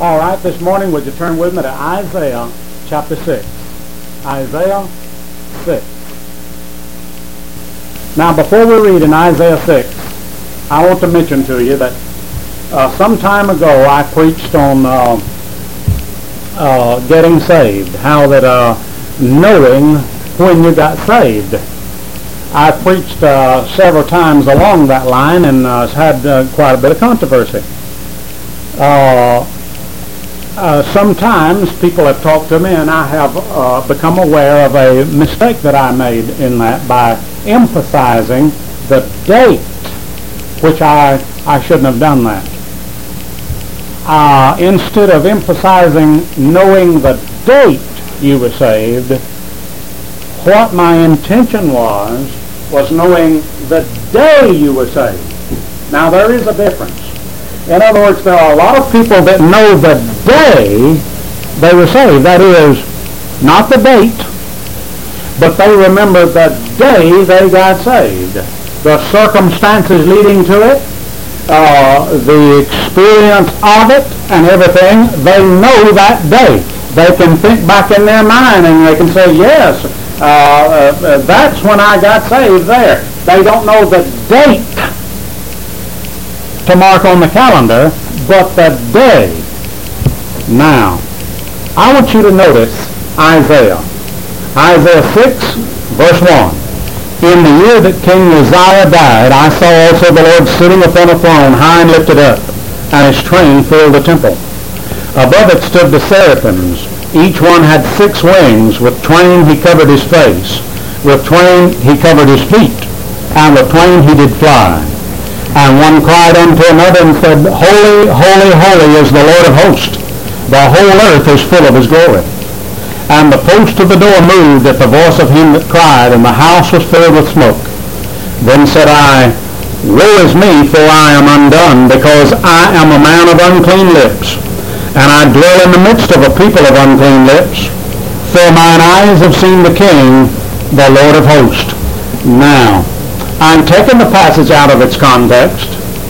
All right, this morning, would you turn with me to Isaiah chapter 6. Isaiah 6. Now, before we read in Isaiah 6, I want to mention to you that some time ago I preached on getting saved, how that knowing when you got saved. I preached several times along that line and has had quite a bit of controversy. Sometimes people have talked to me, and I have become aware of a mistake that I made in that by emphasizing the date, which I shouldn't have done that. Instead of emphasizing knowing the date you were saved, what my intention was knowing the day you were saved. Now, there is a difference. In other words, there are a lot of people that know the day they were saved. That is, not the date, but they remember the day they got saved. The circumstances leading to it, the experience of it, and everything, they know that day. They can think back in their mind and they can say, yes, that's when I got saved there. They don't know the date to mark on the calendar, but the day. Now, I want you to notice Isaiah 6, verse 1. In the year that King Uzziah died, I saw also the Lord sitting upon a throne, high and lifted up, and his train filled the temple. Above it stood the seraphims. Each one had 6 wings. With twain he covered his face. With twain he covered his feet. And with twain he did fly. And one cried unto another and said, Holy, holy, holy is the Lord of hosts. The whole earth is full of his glory. And the post of the door moved at the voice of him that cried, and the house was filled with smoke. Then said I, Woe is me, for I am undone, because I am a man of unclean lips, and I dwell in the midst of a people of unclean lips. For mine eyes have seen the King, the Lord of hosts. Now, I'm taking the passage out of its context.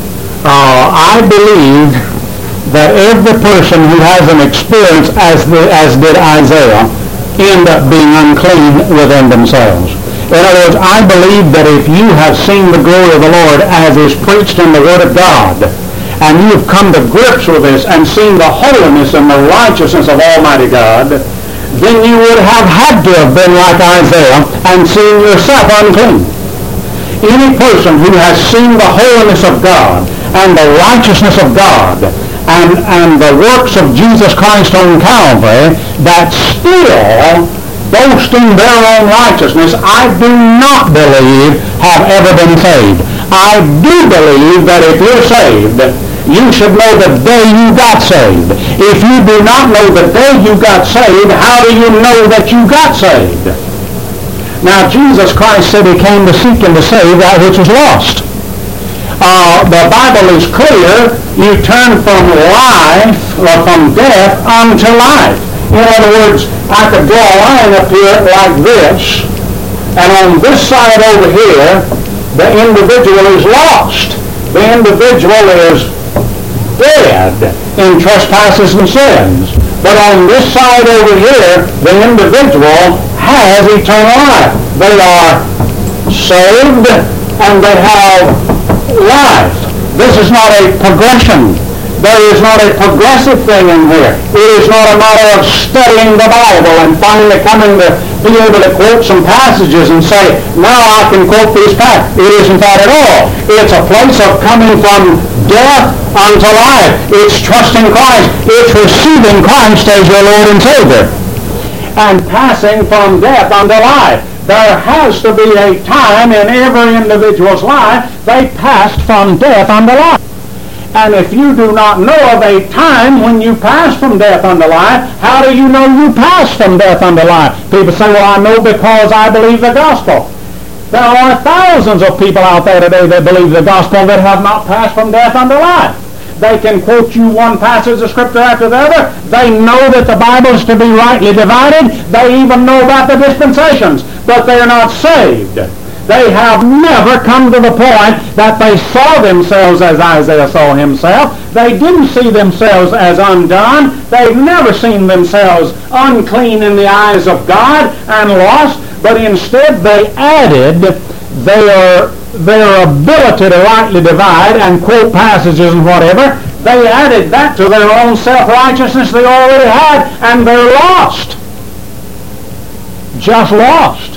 I believe that every person who has an experience as did Isaiah end up being unclean within themselves. In other words, I believe that if you have seen the glory of the Lord as is preached in the Word of God, and you have come to grips with this and seen the holiness and the righteousness of Almighty God, then you would have had to have been like Isaiah and seen yourself unclean. Any person who has seen the holiness of God and the righteousness of God and the works of Jesus Christ on Calvary that still boast in their own righteousness, I do not believe have ever been saved. I do believe that if you're saved, you should know the day you got saved. If you do not know the day you got saved, how do you know that you got saved? Now, Jesus Christ said he came to seek and to save that which was lost. The Bible is clear. You turn from life, or from death, unto life. In other words, I could draw a line up here like this, and on this side over here, the individual is lost. The individual is dead in trespasses and sins. But on this side over here, the individual has eternal life. They are saved and they have life. This is not a progression. There is not a progressive thing in here. It is not a matter of studying the Bible and finally coming to be able to quote some passages and say, now I can quote these passages. It isn't that at all. It's a place of coming from death unto life. It's trusting Christ. It's receiving Christ as your Lord and Savior. And passing from death unto life. There has to be a time in every individual's life they passed from death unto life. And if you do not know of a time when you pass from death unto life, how do you know you passed from death unto life? People say, well, I know because I believe the gospel. There are thousands of people out there today that believe the gospel that have not passed from death unto life. They can quote you one passage of Scripture after the other. They know that the Bible is to be rightly divided. They even know about the dispensations, but they're not saved. They have never come to the point that they saw themselves as Isaiah saw himself. They didn't see themselves as undone. They've never seen themselves unclean in the eyes of God and lost, but instead they added their ability to rightly divide and quote passages and whatever. They added that to their own self-righteousness they already had, and they're lost. Just lost.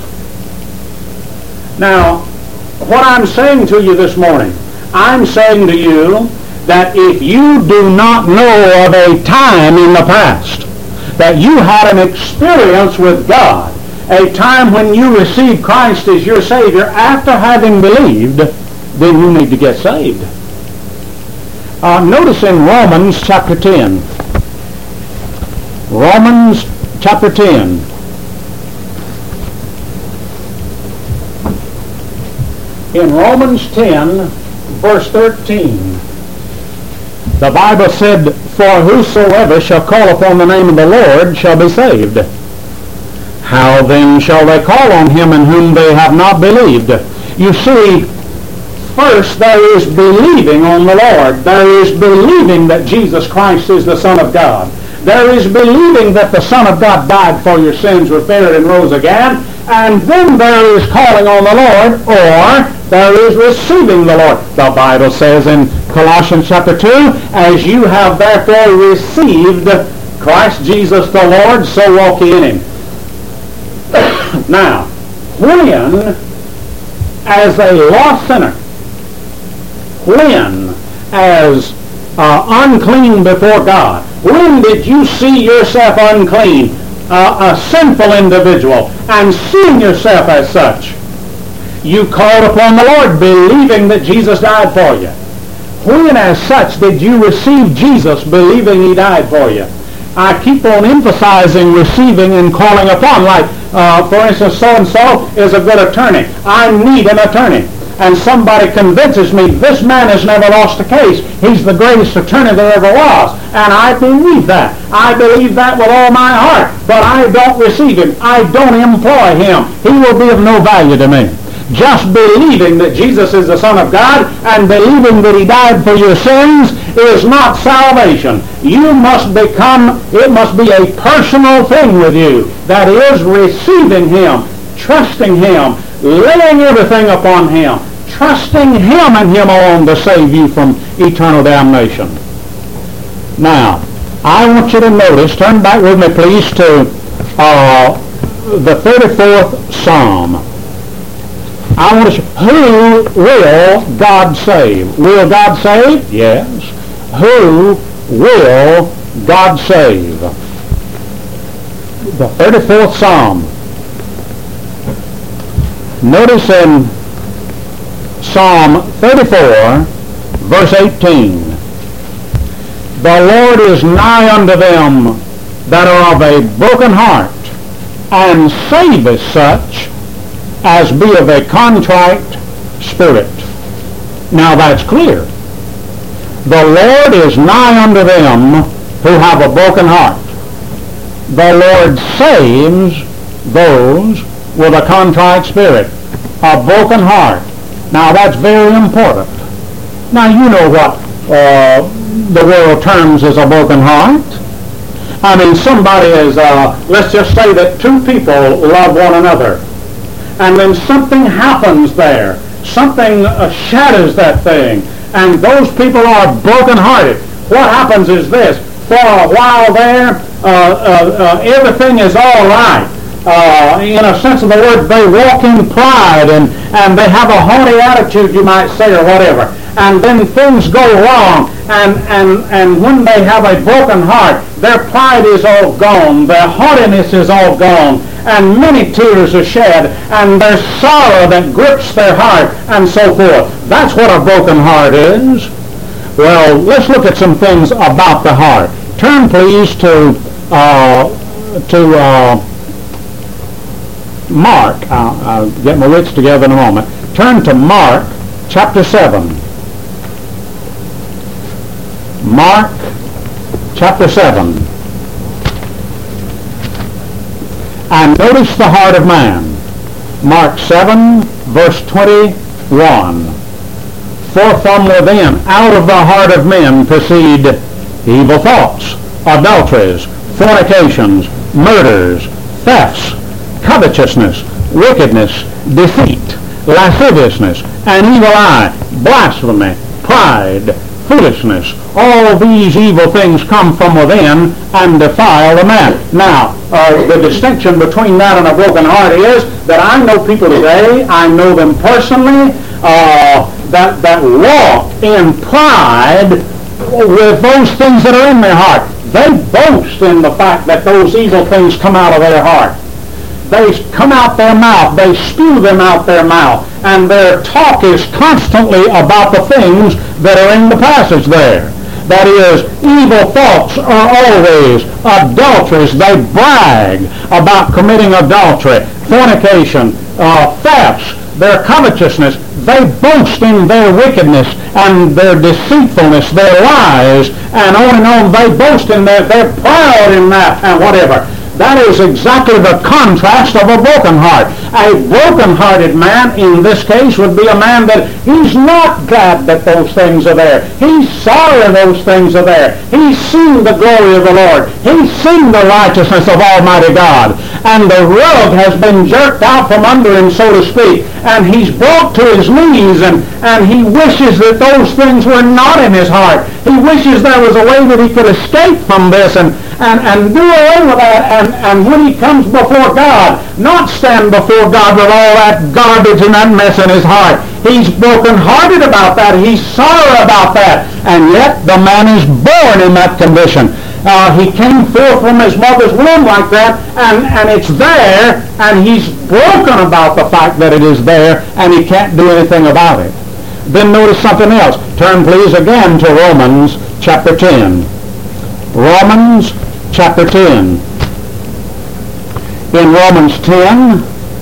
Now, what I'm saying to you this morning, I'm saying to you that if you do not know of a time in the past that you had an experience with God, a time when you received Christ as your Savior after having believed, then you need to get saved. Notice in Romans chapter 10. Romans chapter 10. In Romans 10, verse 13, the Bible said, "For whosoever shall call upon the name of the Lord shall be saved. How then shall they call on him in whom they have not believed?" You see, first there is believing on the Lord. There is believing that Jesus Christ is the Son of God. There is believing that the Son of God died for your sins, was buried, and rose again. And then there is calling on the Lord, or there is receiving the Lord. The Bible says in Colossians chapter 2, "As you have therefore received Christ Jesus the Lord, so walk ye in him." Now, when, as a lost sinner, when, as unclean before God, when did you see yourself unclean, a sinful individual, and seeing yourself as such? You called upon the Lord, believing that Jesus died for you. When, as such, did you receive Jesus, believing he died for you? I keep on emphasizing receiving and calling upon. Like, for instance, so-and-so is a good attorney. I need an attorney. And somebody convinces me this man has never lost a case. He's the greatest attorney there ever was. And I believe that. I believe that with all my heart. But I don't receive him. I don't employ him. He will be of no value to me. Just believing that Jesus is the Son of God and believing that he died for your sins is not salvation. You must become, it must be a personal thing with you. That is, receiving him, trusting him, laying everything upon him, trusting him and him alone to save you from eternal damnation. Now, I want you to notice, turn back with me please to the 34th Psalm. I want to show, who will God save? Will God save? Yes. Who will God save? The 34th Psalm. Notice in Psalm 34, verse 18, "The Lord is nigh unto them that are of a broken heart, and saveth such as be of a contrite spirit." Now that's clear. The Lord is nigh unto them who have a broken heart. The Lord saves those with a contrite spirit, a broken heart. Now that's very important. Now you know what the world terms as a broken heart. I mean, somebody is, let's just say that two people love one another, and then something happens there. Something shatters that thing, and those people are broken-hearted. What happens is this: for a while there, everything is all right. In a sense of the word, they walk in pride, and they have a haughty attitude, you might say, or whatever. And then things go wrong, and when they have a broken heart, their pride is all gone, their haughtiness is all gone, and many tears are shed, and there's sorrow that grips their heart, and so forth. That's what a broken heart is. Well, let's look at some things about the heart. Turn, please, to Mark. I'll get my wits together in a moment. Turn to Mark chapter 7. Mark chapter 7. And notice the heart of man. Mark 7, verse 21. For from within, out of the heart of men, proceed evil thoughts, adulteries, fornications, murders, thefts, covetousness, wickedness, deceit, lasciviousness, an evil eye, blasphemy, pride, foolishness. All these evil things come from within and defile a man. Now, the distinction between that and a broken heart is that I know people today, I know them personally, that walk in pride with those things that are in their heart. They boast in the fact that those evil things come out of their heart. They come out their mouth. They spew them out their mouth. And their talk is constantly about the things that are in the passage there. That is, evil thoughts are always adulteries. They brag about committing adultery, fornication, thefts, their covetousness. They boast in their wickedness and their deceitfulness, their lies, and on they boast in that. They're proud in that and whatever. That is exactly the contrast of a broken heart. A broken-hearted man, in this case, would be a man that he's not glad that those things are there. He's sorry those things are there. He's seen the glory of the Lord. He's seen the righteousness of Almighty God. And the rug has been jerked out from under him, so to speak. And he's brought to his knees, and he wishes that those things were not in his heart. He wishes there was a way that he could escape from this and do away with that. And when he comes before God, not stand before God with all that garbage and that mess in his heart. He's broken-hearted about that. He's sorry about that. And yet the man is born in that condition. He came forth from his mother's womb like that, and it's there, and he's broken about the fact that it is there, and he can't do anything about it. Then notice something else. Turn please again to Romans chapter 10. Romans chapter 10. In Romans 10,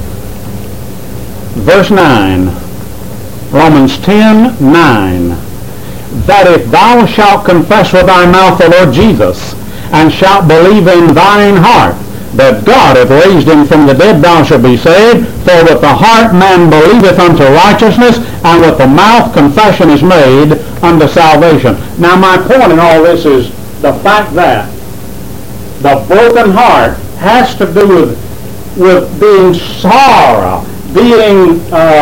verse 9. Romans 10, 9. That if thou shalt confess with thy mouth the Lord Jesus, and shalt believe in thine heart that God hath raised him from the dead, thou shalt be saved. For with the heart man believeth unto righteousness, and with the mouth confession is made unto salvation. Now my point in all this is the fact that the broken heart has to do with being sorrow, being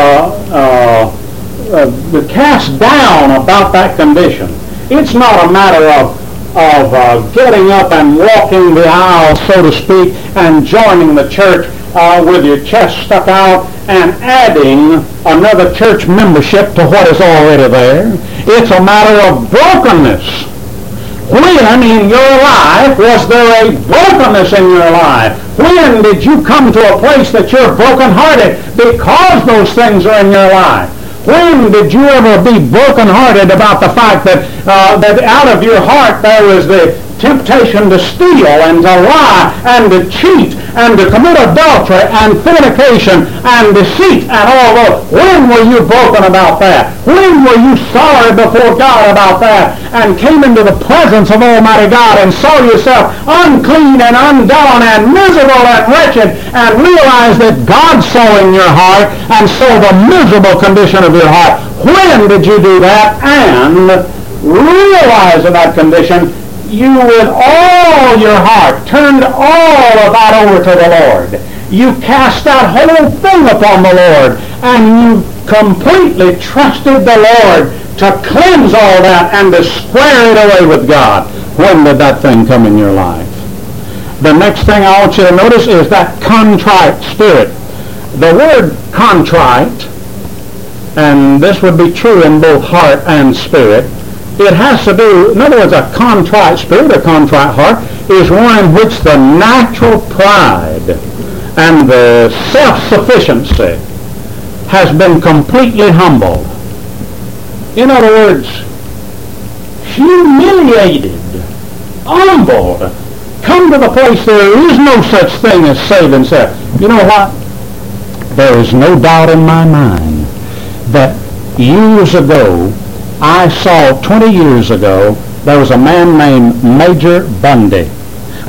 cast down about that condition. It's not a matter of getting up and walking the aisle, so to speak, and joining the church with your chest stuck out and adding another church membership to what is already there. It's a matter of brokenness. When in your life was there a brokenness in your life? When did you come to a place that you're brokenhearted because those things are in your life? When did you ever be brokenhearted about the fact that out of your heart there was the temptation to steal and to lie and to cheat and to commit adultery and fornication and deceit and all those? When were you broken about that? When were you sorry before God about that and came into the presence of Almighty God and saw yourself unclean and undone and miserable and wretched and realized that God saw in your heart and saw the miserable condition of your heart? When did you do that and realize of that condition? You with all your heart turned all of that over to the Lord. You cast that whole thing upon the Lord, and you completely trusted the Lord to cleanse all that and to square it away with God. When did that thing come in your life? The next thing I want you to notice is that contrite spirit. The word contrite, and this would be true in both heart and spirit, it has to do, in other words, a contrite spirit, a contrite heart, is one in which the natural pride and the self-sufficiency has been completely humbled. In other words, humiliated, humbled, come to the place there is no such thing as saving self. You know what? There is no doubt in my mind that years ago, I saw 20 years ago, there was a man named Major Bundy.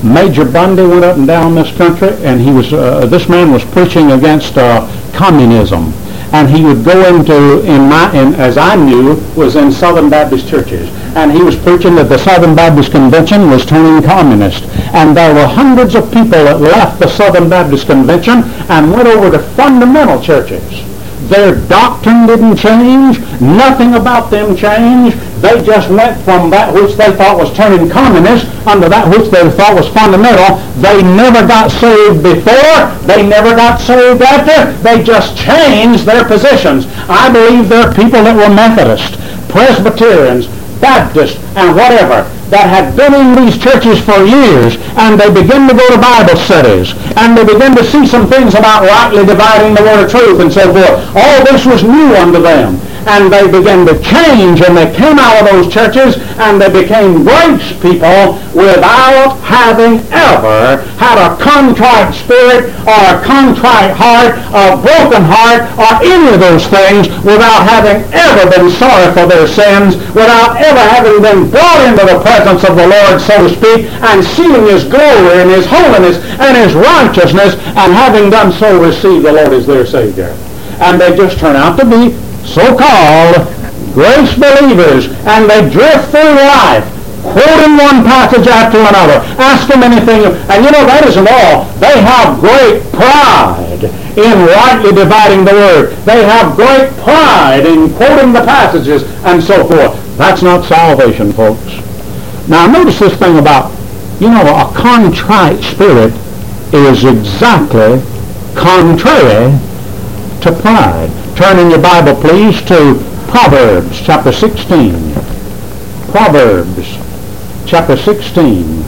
Major Bundy went up and down this country, and this man was preaching against communism. And he would go as I knew, was in Southern Baptist churches. And he was preaching that the Southern Baptist Convention was turning communist. And there were hundreds of people that left the Southern Baptist Convention and went over to fundamental churches. Their doctrine didn't change. Nothing about them changed. They just went from that which they thought was turning communist under that which they thought was fundamental. They never got saved before. They never got saved after. They just changed their positions. I believe there are people that were Methodist, Presbyterians, Baptists, and whatever, that had been in these churches for years, and they begin to go to Bible studies, and they begin to see some things about rightly dividing the word of truth and so forth. All this was new unto them. And they began to change, and they came out of those churches, and they became grace people without having ever had a contrite spirit or a contrite heart, a broken heart, or any of those things, without having ever been sorry for their sins, without ever having been brought into the presence of the Lord, so to speak, and seeing His glory and His holiness and His righteousness, and having done so receive the Lord as their Savior. And they just turn out to be so-called grace believers, and they drift through life, quoting one passage after another. Ask them anything, and that isn't all. They have great pride in rightly dividing the word. They have great pride in quoting the passages and so forth. That's not salvation, folks. Now notice this thing about, a contrite spirit is exactly contrary to pride. Turn in your Bible, please, to Proverbs chapter 16. Proverbs chapter 16.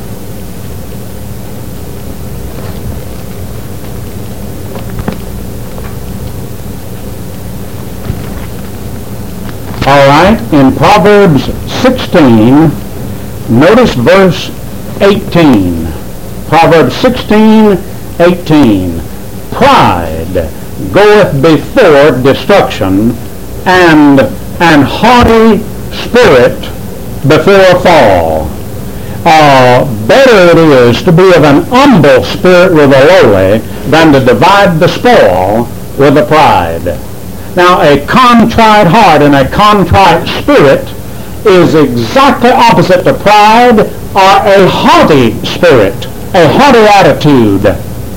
All right, in Proverbs 16, notice verse 18. Proverbs 16:18. Pride goeth before destruction, and an haughty spirit before a fall. Better it is to be of an humble spirit with a lowly than to divide the spoil with a pride. Now, a contrite heart and a contrite spirit is exactly opposite to pride or a haughty spirit, a haughty attitude.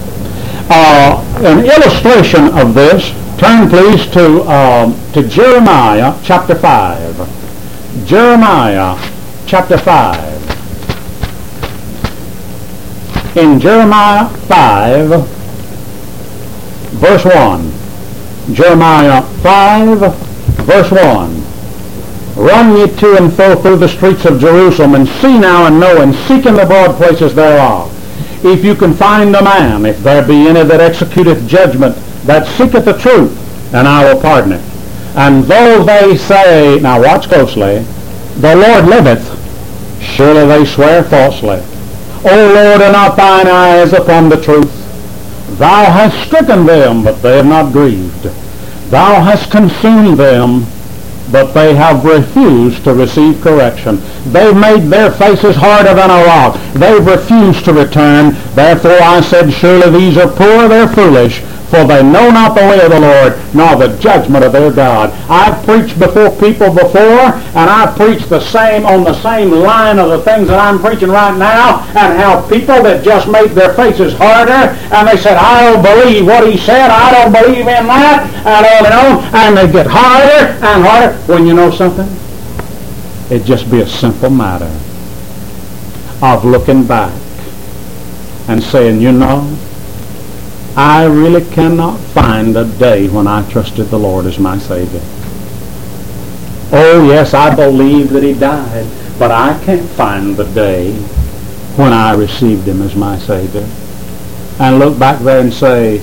An illustration of this, turn please to Jeremiah chapter 5. Jeremiah chapter 5. In Jeremiah 5, verse 1. Jeremiah 5, verse 1. Run ye to and fro through the streets of Jerusalem, and see now and know, and seek in the broad places thereof. If you can find a man, if there be any that executeth judgment, that seeketh the truth, and I will pardon it. And though they say, now watch closely, the Lord liveth, surely they swear falsely. O Lord, are not thine eyes upon the truth? Thou hast stricken them, but they have not grieved. Thou hast consumed them, but they have refused to receive correction. They've made their faces harder than a rock. They've refused to return. Therefore I said, surely these are poor, they're foolish, for they know not the way of the Lord, nor the judgment of their God. I've preached before people before, and I've preached the same on the same line of the things that I'm preaching right now, and how people that just made their faces harder, and they said, I don't believe what he said, I don't believe in that, and they get harder and harder. When you know something, it'd just be a simple matter of looking back and saying, I really cannot find a day when I trusted the Lord as my Savior. Oh, yes, I believe that He died, but I can't find the day when I received Him as my Savior. And look back there and say,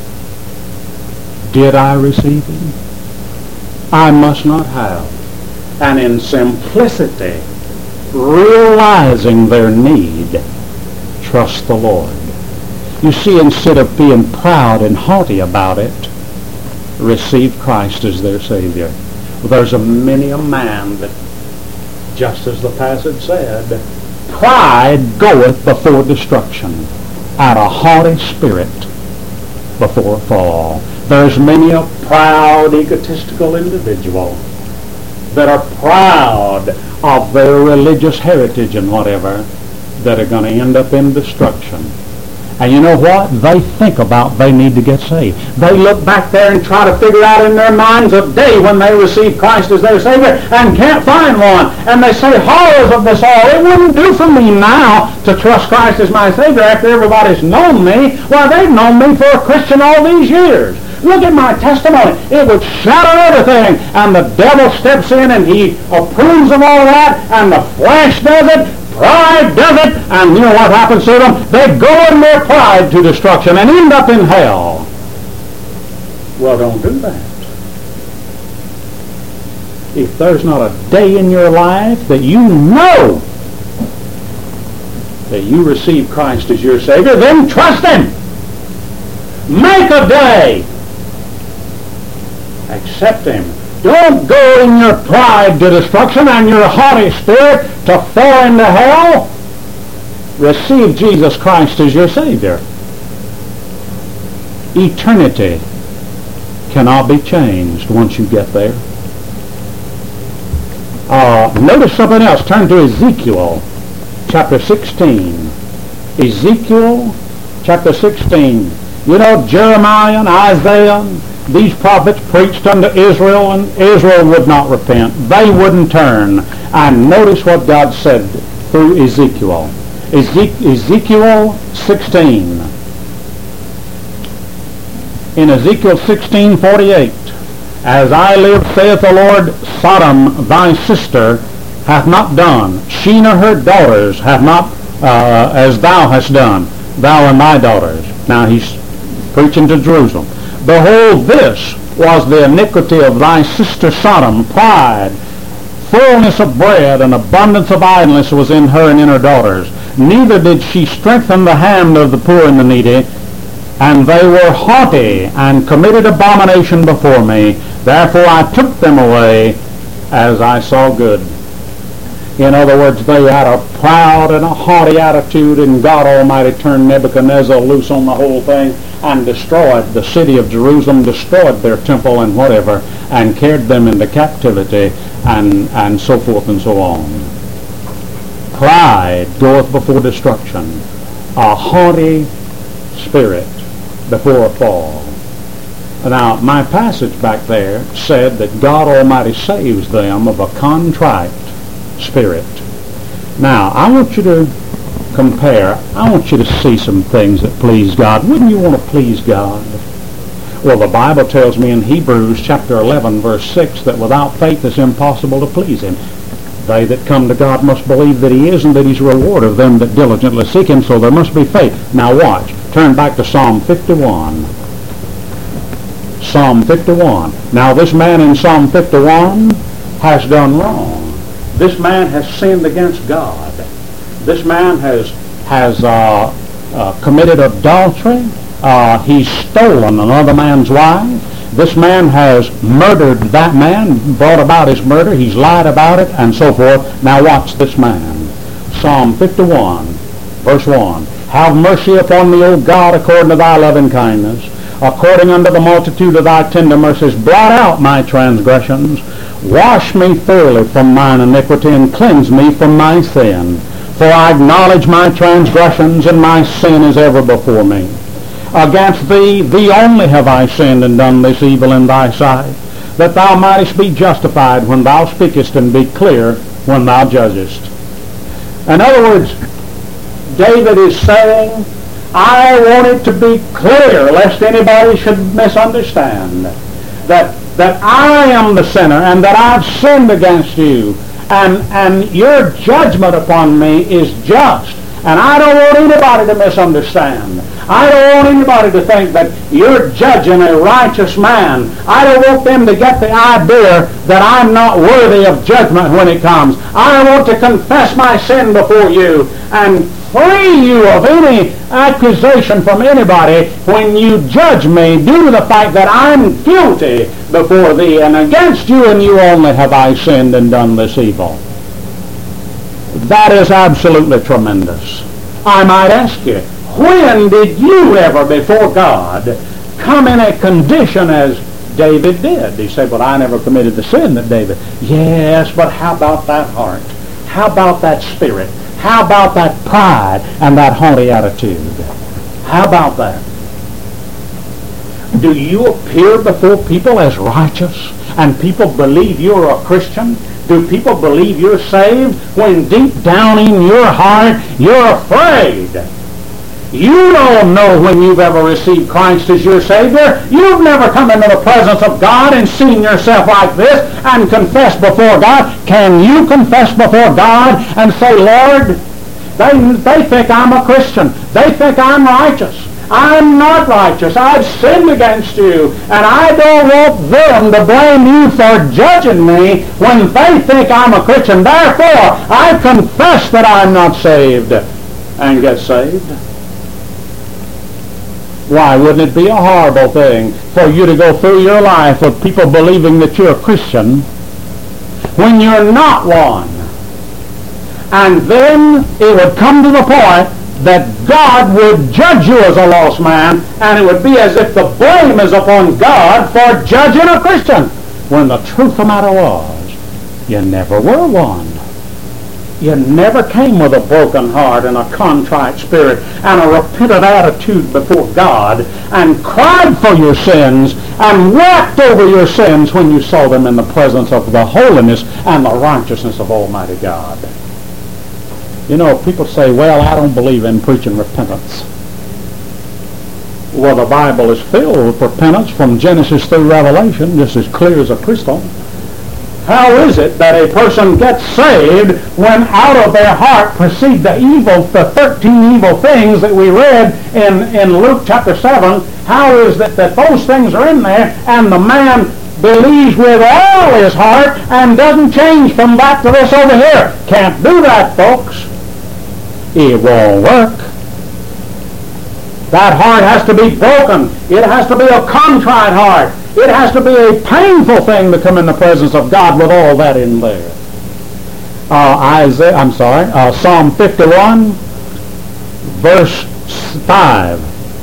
did I receive Him? I must not have. And in simplicity, realizing their need, trust the Lord. You see, instead of being proud and haughty about it, receive Christ as their Savior. There's many a man that, just as the passage said, pride goeth before destruction, and a haughty spirit before a fall. There's many a proud, egotistical individual that are proud of their religious heritage and whatever, that are going to end up in destruction. And you know what? They think about they need to get saved. They look back there and try to figure out in their minds a day when they received Christ as their Savior and can't find one. And they say, horrors of this all. It wouldn't do for me now to trust Christ as my Savior after everybody's known me. Why, they've known me for a Christian all these years. Look at my testimony. It would shatter everything. And the devil steps in and he approves of all that, and the flesh does it. Pride does it, and you know what happens to them? They go in their pride to destruction and end up in hell. Well, don't do that. If there's not a day in your life that you know that you receive Christ as your Savior, then trust Him. Make a day. Accept Him. Don't go in your pride to destruction and your haughty spirit to fall into hell. Receive Jesus Christ as your Savior. Eternity cannot be changed once you get there. Notice something else. Turn to Ezekiel chapter 16. Ezekiel chapter 16. You know, Jeremiah and Isaiah, these prophets preached unto Israel, and Israel would not repent. They wouldn't turn. And notice what God said through Ezekiel. Ezekiel 16. In Ezekiel 16:48, as I live, saith the Lord, Sodom, thy sister, hath not done. She nor her daughters have not as thou hast done, thou and thy daughters. Now he's preaching to Jerusalem. Behold, this was the iniquity of thy sister Sodom, pride, fullness of bread, and abundance of idleness was in her and in her daughters. Neither did she strengthen the hand of the poor and the needy, and they were haughty, and committed abomination before me. Therefore I took them away as I saw good. In other words, they had a proud and a haughty attitude, and God Almighty turned Nebuchadnezzar loose on the whole thing and destroyed the city of Jerusalem, destroyed their temple and whatever, and carried them into captivity, and so forth and so on. Pride goeth before destruction, a haughty spirit before a fall. Now, my passage back there said that God Almighty saves them of a contrite spirit. Now, I want you to compare. I want you to see some things that please God. Wouldn't you want to please God? Well, the Bible tells me in Hebrews chapter 11, verse 6, that without faith it's impossible to please Him. They that come to God must believe that He is, and that He's a rewarder of them that diligently seek Him, so there must be faith. Now watch. Turn back to Psalm 51. Psalm 51. Now this man in Psalm 51 has done wrong. This man has sinned against God. This man has committed adultery. He's stolen another man's wife. This man has murdered that man, brought about his murder. He's lied about it, and so forth. Now watch this man. Psalm 51, verse 1. Have mercy upon me, O God, according to thy loving kindness. According unto the multitude of thy tender mercies, blot out my transgressions. Wash me thoroughly from mine iniquity, and cleanse me from my sin. For I acknowledge my transgressions, and my sin is ever before me. Against thee, thee only have I sinned and done this evil in thy sight, that thou mightest be justified when thou speakest, and be clear when thou judgest. In other words, David is saying, I want it to be clear, lest anybody should misunderstand, that I am the sinner, and that I've sinned against you, and your judgment upon me is just. And I don't want anybody to misunderstand. I don't want anybody to think that you're judging a righteous man. I don't want them to get the idea that I'm not worthy of judgment when it comes. I want to confess my sin before you and free you of any accusation from anybody when you judge me due to the fact that I'm guilty before thee, and against you and you only have I sinned and done this evil. That is absolutely tremendous. I might ask you, when did you ever before God come in a condition as David did? You say, but I never committed the sin that David. Yes, but how about that heart? How about that spirit? How about that pride and that haughty attitude? How about that? Do you appear before people as righteous and people believe you're a Christian? Do people believe you're saved when deep down in your heart you're afraid? You don't know when you've ever received Christ as your Savior. You've never come into the presence of God and seen yourself like this and confessed before God. Can you confess before God and say, Lord, they think I'm a Christian. They think I'm righteous. I'm not righteous. I've sinned against you, and I don't want them to blame you for judging me when they think I'm a Christian. Therefore, I confess that I'm not saved and get saved. Why wouldn't it be a horrible thing for you to go through your life with people believing that you're a Christian when you're not one? And then it would come to the point that God would judge you as a lost man, and it would be as if the blame is upon God for judging a Christian, when the truth of the matter was, you never were one. You never came with a broken heart and a contrite spirit and a repentant attitude before God and cried for your sins and wept over your sins when you saw them in the presence of the holiness and the righteousness of Almighty God. You know, people say, well, I don't believe in preaching repentance. Well, the Bible is filled with repentance from Genesis through Revelation, just as clear as a crystal. How is it that a person gets saved when out of their heart proceed the 13 evil things that we read in Luke chapter 7? How is it that those things are in there and the man believes with all his heart and doesn't change from that to this over here? Can't do that, folks. It won't work. That heart has to be broken. It has to be a contrite heart. It has to be a painful thing to come in the presence of God with all that in there. Psalm 51, verse 5.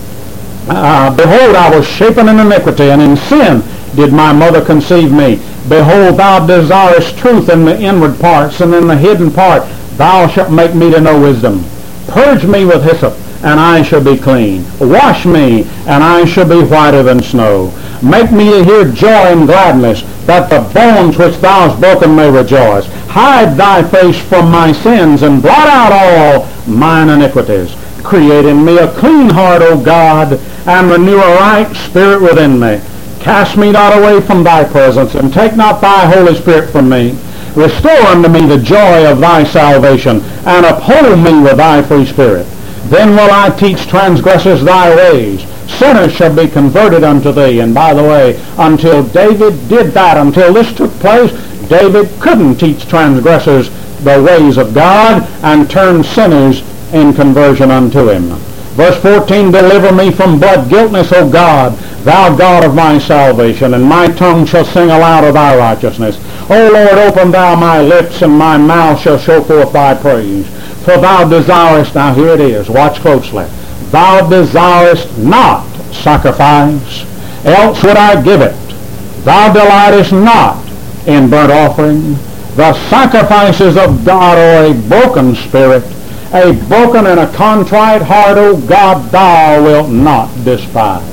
Behold, I was shapen in iniquity, and in sin did my mother conceive me. Behold, thou desirest truth in the inward parts, and in the hidden part thou shalt make me to know wisdom. Purge me with hyssop, and I shall be clean. Wash me, and I shall be whiter than snow. Make me to hear joy and gladness, that the bones which thou hast broken may rejoice. Hide thy face from my sins, and blot out all mine iniquities. Create in me a clean heart, O God, and renew a right spirit within me. Cast me not away from thy presence, and take not thy Holy Spirit from me. Restore unto me the joy of thy salvation, and uphold me with thy free spirit. Then will I teach transgressors thy ways. Sinners shall be converted unto thee. And by the way, until David did that, until this took place, David couldn't teach transgressors the ways of God and turn sinners in conversion unto him. Verse 14, deliver me from blood guiltness, O God, thou God of my salvation, and my tongue shall sing aloud of thy righteousness. O Lord, open thou my lips, and my mouth shall show forth thy praise. For thou desirest, now here it is, watch closely, thou desirest not sacrifice, else would I give it. Thou delightest not in burnt offering. The sacrifices of God are a broken spirit, a broken and a contrite heart, O God, thou wilt not despise.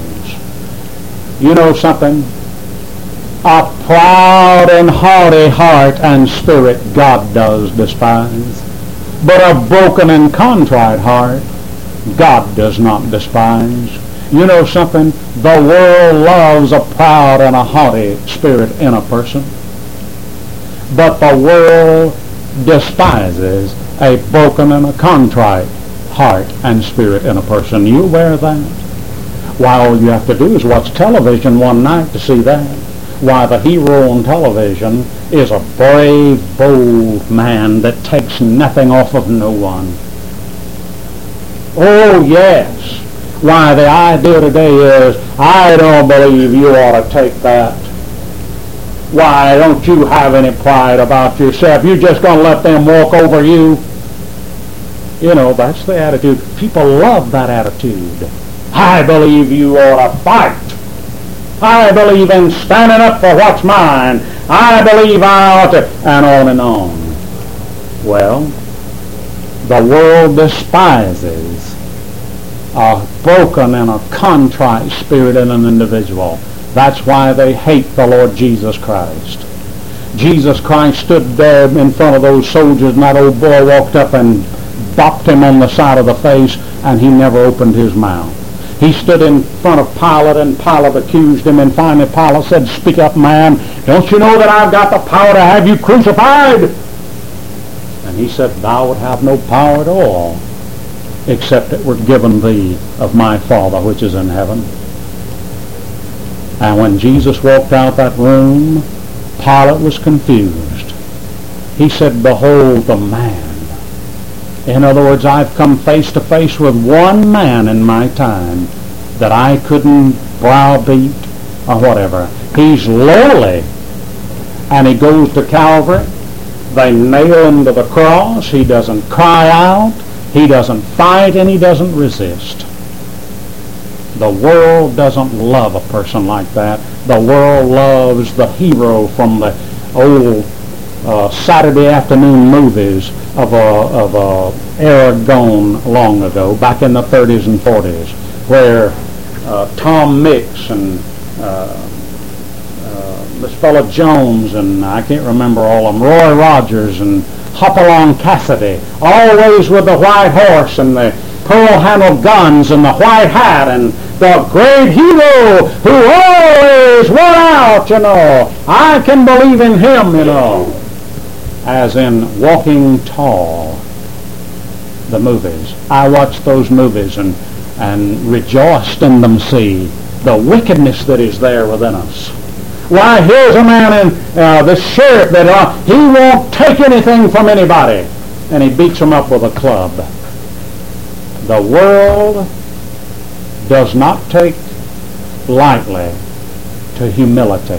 You know something? A proud and haughty heart and spirit God does despise. But a broken and contrite heart God does not despise. You know something? The world loves a proud and a haughty spirit in a person. But the world despises a broken and a contrite heart and spirit in a person. You aware of that? Why, all you have to do is watch television one night to see that. Why, the hero on television is a brave, bold man that takes nothing off of no one. Oh, yes. Why, the idea today is, I don't believe you ought to take that. Why, don't you have any pride about yourself? You're just going to let them walk over you? You know, that's the attitude. People love that attitude. I believe you ought to fight. I believe in standing up for what's mine. I believe I ought to, and on and on. Well, the world despises a broken and a contrite spirit in an individual. That's why they hate the Lord Jesus Christ. Jesus Christ stood there in front of those soldiers, and that old boy walked up and bopped him on the side of the face, and he never opened his mouth. He stood in front of Pilate, and Pilate accused him, and finally Pilate said, "Speak up, man. Don't you know that I've got the power to have you crucified?" And he said, "Thou would have no power at all, except it were given thee of my Father which is in heaven." And when Jesus walked out that room, Pilate was confused. He said, "Behold the man." In other words, I've come face to face with one man in my time that I couldn't browbeat or whatever. He's lowly, and he goes to Calvary. They nail him to the cross. He doesn't cry out. He doesn't fight, and he doesn't resist. The world doesn't love a person like that. The world loves the hero from the old Saturday afternoon movies of a era gone long ago, back in the 30s and 40s, where Tom Mix and this fellow Jones, and I can't remember all of them, Roy Rogers and Hopalong Cassidy, always with the white horse and the pearl-handled guns and the white hat, and the great hero who always won out, you know. I can believe in him, you know. As in Walking Tall, the movies. I watched those movies and rejoiced in them, see the wickedness that is there within us. Why, here's a man in the sheriff that he won't take anything from anybody, and he beats them up with a club. The world does not take lightly to humility.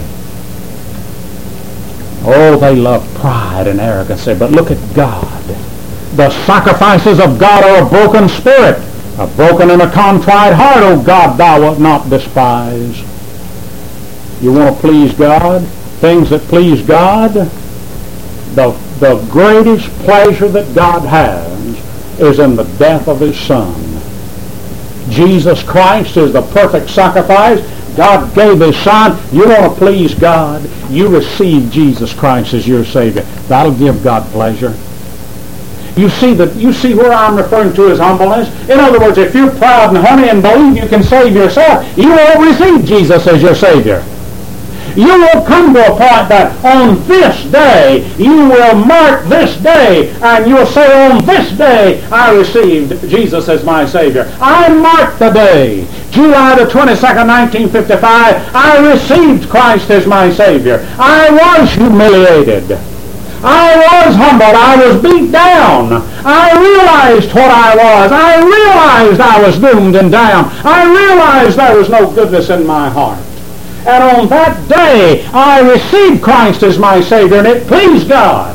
Oh, they love pride and arrogancy, but look at God. The sacrifices of God are a broken spirit, a broken and a contrite heart, O God, thou wilt not despise. You want to please God? Things that please God? The greatest pleasure that God has is in the death of his Son. Jesus Christ is the perfect sacrifice. God gave his Son. You want to please God? You receive Jesus Christ as your Savior. That'll give God pleasure. You see where I'm referring to as humbleness? In other words, if you're proud and haughty and believe you can save yourself, you won't receive Jesus as your Savior. You will come to a point that on this day, you will mark this day, and you'll say, on this day, I received Jesus as my Savior. I marked the day, July the 22nd, 1955, I received Christ as my Savior. I was humiliated. I was humbled. I was beat down. I realized what I was. I realized I was doomed and down. I realized there was no goodness in my heart. And on that day, I received Christ as my Savior, and it pleased God.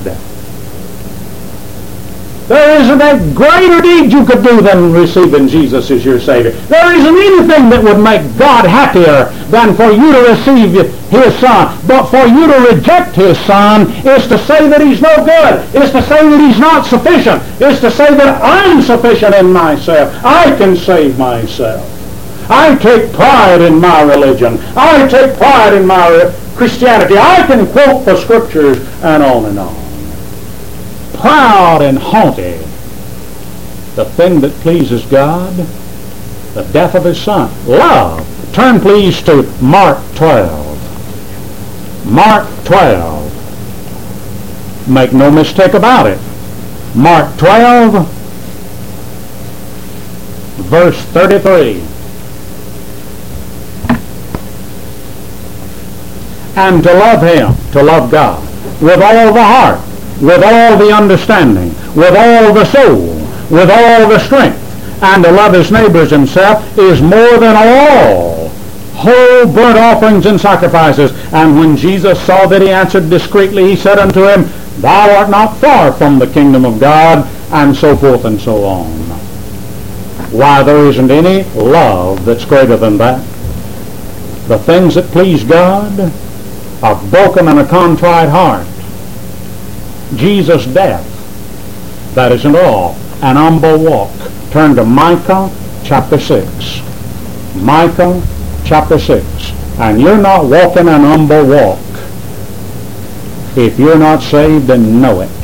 There isn't a greater deed you could do than receiving Jesus as your Savior. There isn't anything that would make God happier than for you to receive his Son. But for you to reject his Son is to say that he's no good. Is to say that he's not sufficient. Is to say that I'm sufficient in myself. I can save myself. I take pride in my religion. I take pride in my Christianity. I can quote the Scriptures and on and on. Proud and haughty. The thing that pleases God, the death of his Son. Love. Turn please to Mark 12. Mark 12. Make no mistake about it. Mark 12, verse 33. And to love him, to love God, with all the heart, with all the understanding, with all the soul, with all the strength, and to love his neighbor as himself is more than all whole burnt offerings and sacrifices. And when Jesus saw that he answered discreetly, he said unto him, Thou art not far from the kingdom of God, and so forth and so on. Why, there isn't any love that's greater than that. The things that please God, a broken and a contrite heart. Jesus' death, that isn't all. An humble walk. Turn to Micah chapter 6. Micah chapter 6. And you're not walking an humble walk if you're not saved and know it.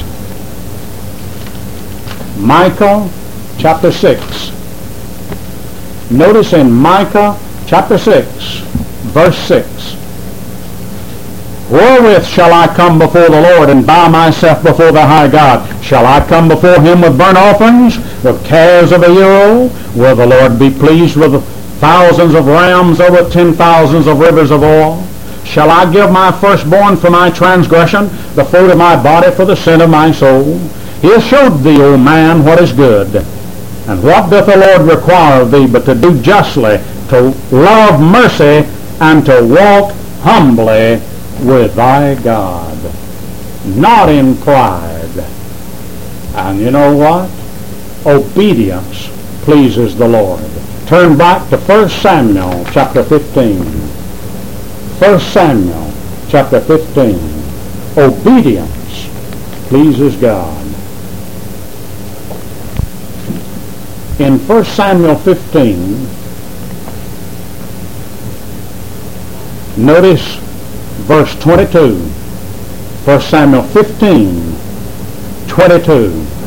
Micah chapter 6. Notice in Micah chapter 6, verse 6. Wherewith shall I come before the Lord and bow myself before the high God? Shall I come before him with burnt offerings, with calves of a year old? Will the Lord be pleased with thousands of rams or with 10,000s of rivers of oil? Shall I give my firstborn for my transgression, the fruit of my body for the sin of my soul? He has showed thee, O man, what is good. And what doth the Lord require of thee but to do justly, to love mercy, and to walk humbly with thy God, not in pride. And you know what? Obedience pleases the Lord. Turn back to 1 Samuel chapter 15. 1 Samuel chapter 15. Obedience pleases God. In 1 Samuel 15, notice verse 22. 1 Samuel 15, 22.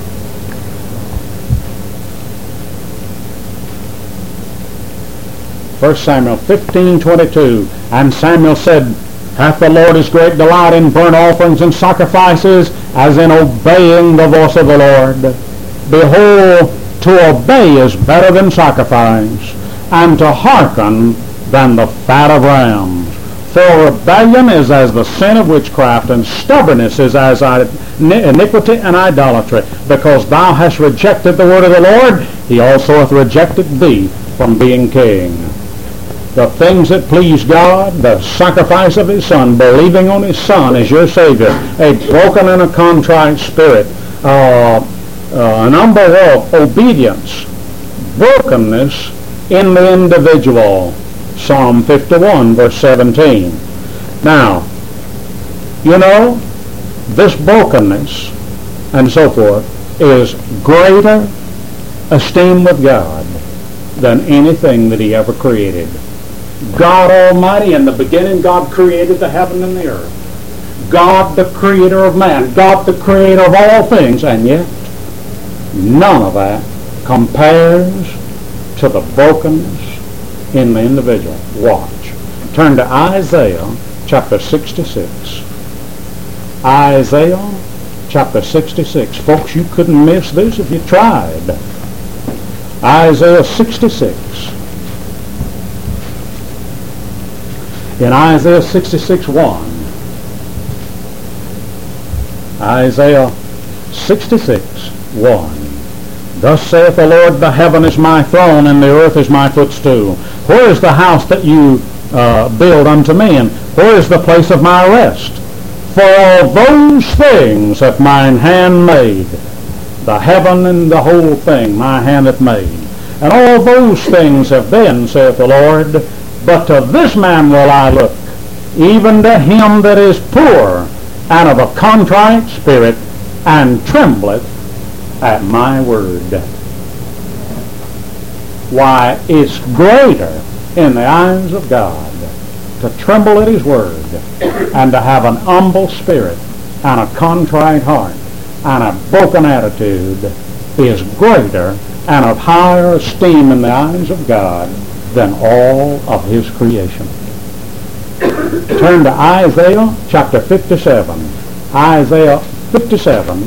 First Samuel 15:22. And Samuel said, Hath the Lord his great delight in burnt offerings and sacrifices, as in obeying the voice of the Lord? Behold, to obey is better than sacrifice, and to hearken than the fat of rams. For rebellion is as the sin of witchcraft, and stubbornness is as iniquity and idolatry. Because thou hast rejected the word of the Lord, he also hath rejected thee from being king. The things that please God, the sacrifice of his Son, believing on his Son as your Savior, a broken and a contrite spirit, an humble walk, obedience, brokenness in the individual. Psalm 51, verse 17. Now, you know, this brokenness and so forth is greater esteem with God than anything that he ever created. God Almighty, in the beginning, God created the heaven and the earth. God, the creator of man. God, the creator of all things. And yet, none of that compares to the brokenness in the individual. Watch. Turn to Isaiah chapter 66. Isaiah chapter 66. Folks, you couldn't miss this if you tried. Isaiah 66. In Isaiah 66:1. Isaiah 66:1. Thus saith the Lord, the heaven is my throne, and the earth is my footstool. Where is the house that you build unto me, and where is the place of my rest? For all those things hath mine hand made. The heaven and the whole thing my hand hath made. And all those things have been, saith the Lord. But to this man will I look, even to him that is poor, and of a contrite spirit, and trembleth at my word. Why, it's greater in the eyes of God to tremble at his word, and to have an humble spirit, and a contrite heart, and a broken attitude is greater and of higher esteem in the eyes of God than all of his creation. Turn to Isaiah chapter 57. Isaiah 57.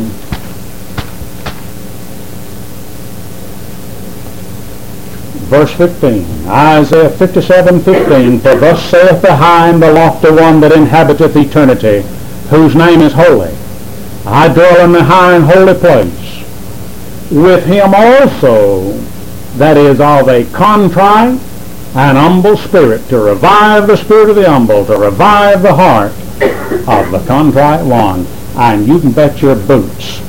Verse 15. Isaiah 57:15. For thus saith the high and the lofty one that inhabiteth eternity, whose name is holy. I dwell in the high and holy place, with him also that is of a contrite an humble spirit, to revive the spirit of the humble, to revive the heart of the contrite one. And you can bet your boots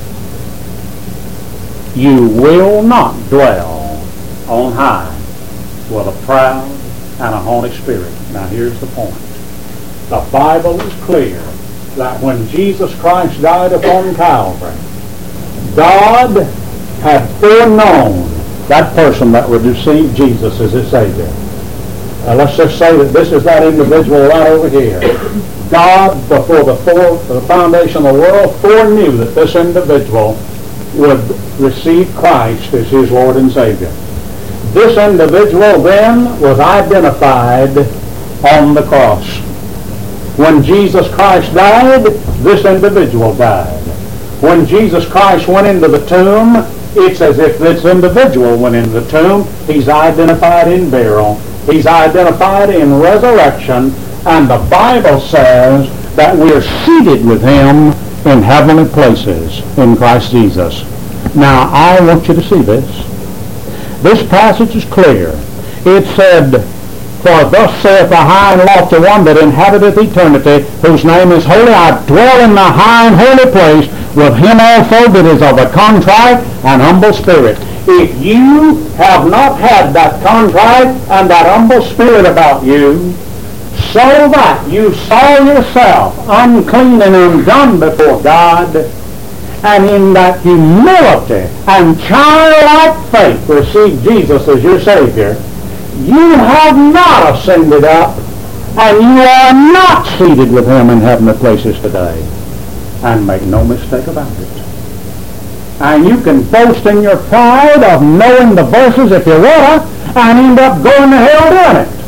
you will not dwell on high with a proud and a haughty spirit. Now here's the point. The Bible is clear that when Jesus Christ died upon Calvary, God had foreknown that person that would receive Jesus as his Savior. Let's just say that this is that individual right over here. God, before the foundation of the world, foreknew that this individual would receive Christ as his Lord and Savior. This individual then was identified on the cross. When Jesus Christ died, this individual died. When Jesus Christ went into the tomb, it's as if this individual went into the tomb. He's identified in burial. He's identified in resurrection. And the Bible says that we are seated with him in heavenly places in Christ Jesus. Now, I want you to see this. This passage is clear. It said, "For thus saith the high and lofty one that inhabiteth eternity, whose name is holy, I dwell in the high and holy place with him also that is of a contrite and humble spirit." If you have not had that contrite and that humble spirit about you, so that you saw yourself unclean and undone before God, and in that humility and childlike faith receive Jesus as your Savior, you have not ascended up, and you are not seated with him in heavenly places today. And make no mistake about it. And you can boast in your pride of knowing the verses if you want to, and end up going to hell doing it.